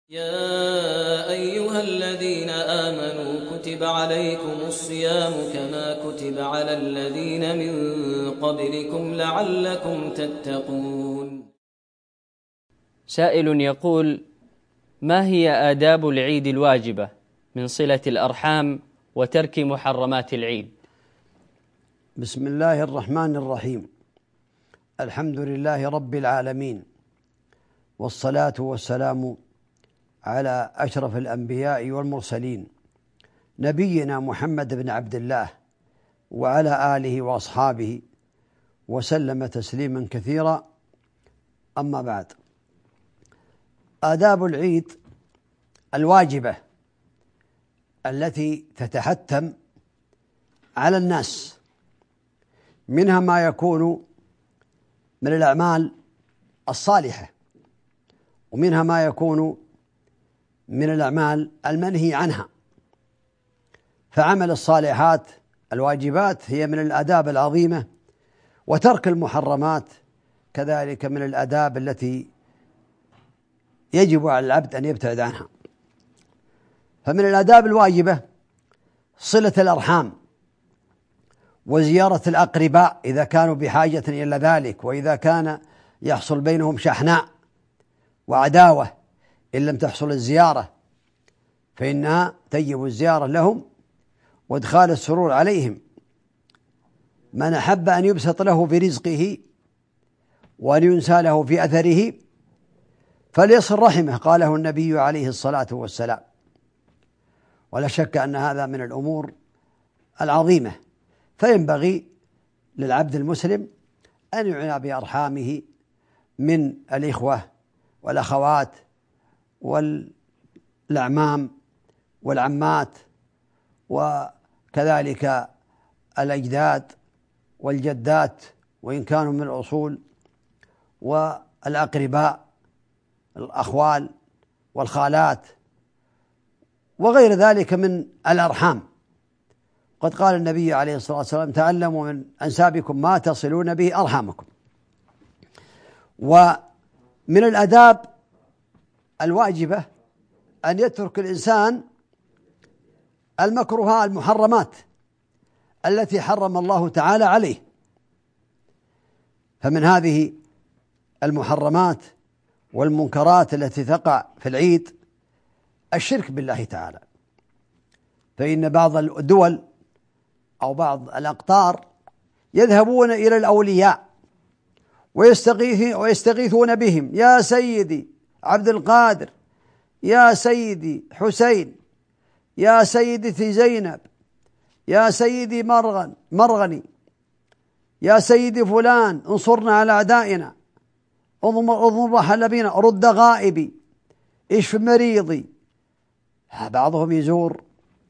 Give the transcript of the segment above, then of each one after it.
يا أيها الذين آمنوا كتب عليكم الصيام كما كتب على الذين من قبلكم لعلكم تتقون. سائل يقول: ما هي آداب العيد الواجبة من صلة الأرحام وترك محرمات العيد؟ بسم الله الرحمن الرحيم. الحمد لله رب العالمين، والصلاة والسلام على أشرف الأنبياء والمرسلين نبينا محمد بن عبد الله وعلى آله وأصحابه وسلم تسليما كثيرا. أما بعد، آداب العيد الواجبة التي تتحتم على الناس، منها ما يكون من الأعمال الصالحة، ومنها ما يكون من الأعمال المنهي عنها. فعمل الصالحات الواجبات هي من الآداب العظيمة، وترك المحرمات كذلك من الآداب التي يجب على العبد أن يبتعد عنها. فمن الآداب الواجبة صلة الأرحام وزيارة الأقرباء إذا كانوا بحاجة إلى ذلك، وإذا كان يحصل بينهم شحناء وعداوة إن لم تحصل الزيارة، فإنها تجب الزيارة لهم وادخال السرور عليهم. من أحب أن يبسط له في رزقه وأن ينسى له في أثره فليصل رحمه، قاله النبي عليه الصلاة والسلام. ولا شك أن هذا من الأمور العظيمة، فينبغي للعبد المسلم أن يعنى بأرحامه من الإخوة والأخوات والأعمام والعمات، وكذلك الأجداد والجدات وإن كانوا من الأصول، والأقرباء الأخوال والخالات وغير ذلك من الأرحام. قد قال النبي عليه الصلاة والسلام: تعلموا من أنسابكم ما تصلون به أرحامكم. ومن الآداب الواجبة أن يترك الإنسان المكروهات المحرمات التي حرم الله تعالى عليه. فمن هذه المحرمات والمنكرات التي تقع في العيد الشرك بالله تعالى، فإن بعض الدول أو بعض الأقطار يذهبون إلى الأولياء ويستغيثون بهم: يا سيدي عبد القادر، يا سيدي حسين، يا سيدتي زينب، يا سيدي مرغني، يا سيدي فلان، انصرنا على أعدائنا، اضمر رحل بنا، رد غائبي، اشف مريضي. بعضهم يزور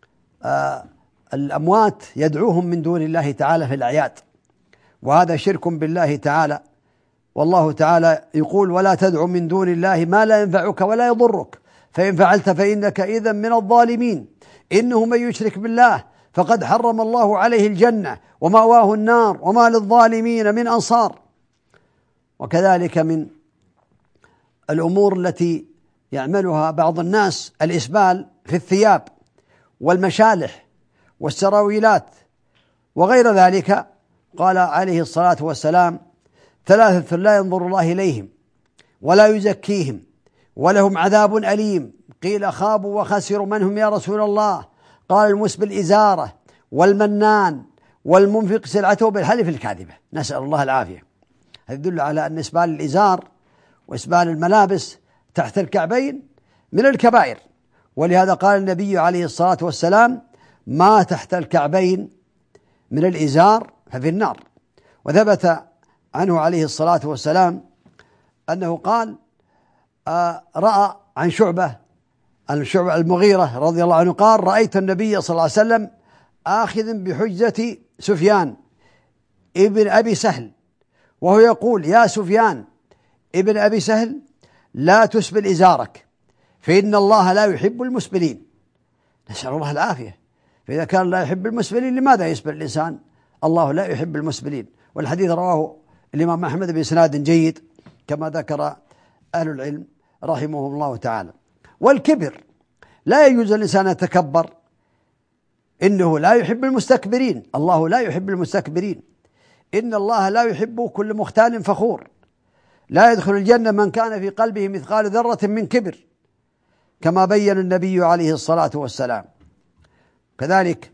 الأموات يدعوهم من دون الله تعالى في الأعياد، وهذا شرك بالله تعالى. والله تعالى يقول: ولا تدع من دون الله ما لا ينفعك ولا يضرك، فإن فعلت فإنك إذن من الظالمين. إنه من يشرك بالله فقد حرم الله عليه الجنة ومأواه النار وما للظالمين من أنصار. وكذلك من الأمور التي يعملها بعض الناس الإسبال في الثياب والمشالح والسراويلات وغير ذلك. قال عليه الصلاة والسلام: ثلاثة لا ينظر الله إليهم ولا يزكيهم ولهم عذاب أليم. قيل: خابوا وخسروا، من هم يا رسول الله؟ قال: المسبل إزارة، والمنان، والمنفق سلعته بالحلف الكاذبة. نسأل الله العافية. هذا يدل على أن إسبال الإزار وإسبال الملابس تحت الكعبين من الكبائر، ولهذا قال النبي عليه الصلاة والسلام: ما تحت الكعبين من الإزار ففي النار. وثبت عنه عليه الصلاة والسلام أنه قال: رأى عن شعبة المغيرة رضي الله عنه قال: رأيت النبي صلى الله عليه وسلم آخذ بحجة سفيان ابن أبي سهل، وهو يقول: يا سفيان ابن أبي سهل، لا تسبل إزارك فإن الله لا يحب المسبلين. نسأل الله العافية. فإذا كان لا يحب المسبلين لماذا يسبل الإنسان؟ الله لا يحب المسبلين. والحديث رواه الإمام أحمد بإسناد جيد كما ذكر أهل العلم رحمهم الله تعالى. والكبر، لا يجوز الإنسان أن يتكبر، إنه لا يحب المستكبرين، الله لا يحب المستكبرين، إن الله لا يحب كل مختال فخور، لا يدخل الجنة من كان في قلبه مثقال ذرة من كبر، كما بين النبي عليه الصلاة والسلام. كذلك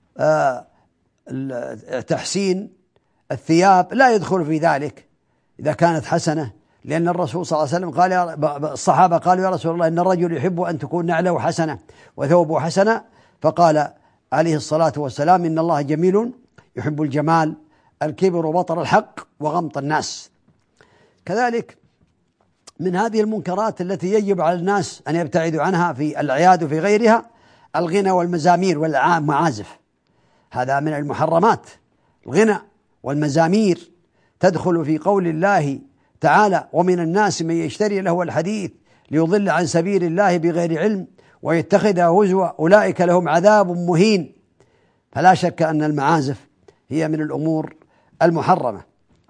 تحسين الثياب لا يدخل في ذلك إذا كانت حسنة، لأن الرسول صلى الله عليه وسلم قال، الصحابة قالوا يا رسول الله إن الرجل يحب أن تكون نعله حسنة وثوبه حسنة، فقال عليه الصلاة والسلام إن الله جميل يحب الجمال، الكبر بطر الحق وغمط الناس. كذلك من هذه المنكرات التي يجب على الناس أن يبتعدوا عنها في الأعياد وفي غيرها الغنى والمزامير والمعازف، هذا من المحرمات. الغنى والمزامير تدخل في قول الله تعالى ومن الناس من يشتري لهو الحديث ليضل عن سبيل الله بغير علم ويتخذها هزوا أولئك لهم عذاب مهين. فلا شك أن المعازف هي من الأمور المحرمة.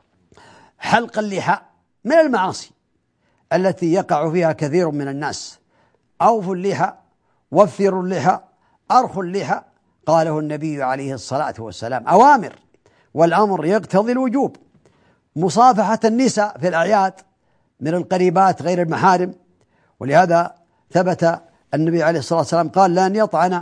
حلق اللحى من المعاصي التي يقع فيها كثير من الناس. أوفوا اللحى، وفروا اللحى، أرخوا اللحى، قاله النبي عليه الصلاة والسلام، أوامر، والأمر يقتضي الوجوب. مصافحة النساء في الأعياد من القريبات غير المحارم، ولهذا ثبت النبي عليه الصلاة والسلام قال لأن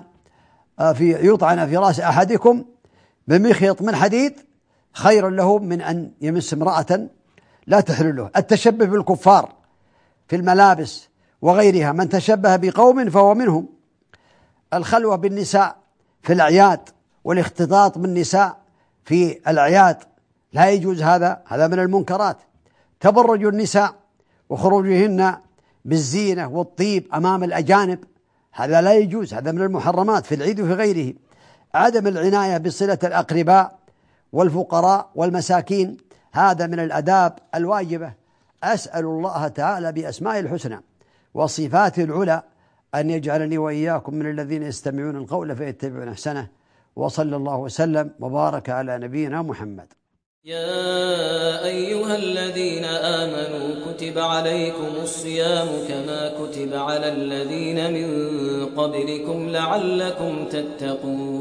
يطعن في رأس أحدكم بمخيط من حديد خير له من أن يمس امرأة لا تحل له. التشبه بالكفار في الملابس وغيرها، من تشبه بقوم فهو منهم. الخلوة بالنساء في الأعياد والاختلاط بالنساء في الأعياد لا يجوز، هذا من المنكرات. تبرج النساء وخروجهن بالزينة والطيب أمام الأجانب، هذا لا يجوز، هذا من المحرمات في العيد وفي غيره. عدم العناية بصلة الأقرباء والفقراء والمساكين، هذا من الآداب الواجبة. أسأل الله تعالى بأسمائه الحسنى وصفاته العلى أن يجعلني وإياكم من الذين يستمعون القول فيتبعون أحسنه، وصلى الله وسلم وبارك على نبينا محمد. يا أيها الذين آمنوا كتب عليكم الصيام كما كتب على الذين من قبلكم لعلكم تتقون.